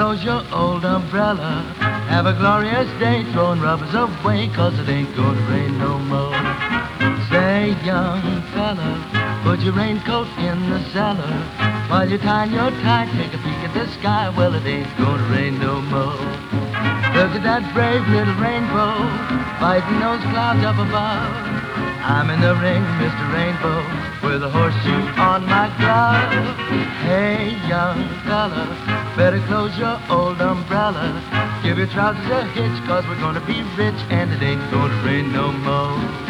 close your old umbrella. Have a glorious day throwing rubbers away, 'cause it ain't gonna rain no more. Say, young fella, put your raincoat in the cellar. While you're tying your tie, take a peek at the sky. Well, it ain't gonna rain no more. Look at that brave little rainbow, fighting those clouds up above. I'm in the ring, Mr. Rainbow, with a horseshoe on my glove. Hey, young fella, better close your old umbrella. Give your trousers a hitch, 'cause we're gonna be rich, and it ain't gonna rain no more.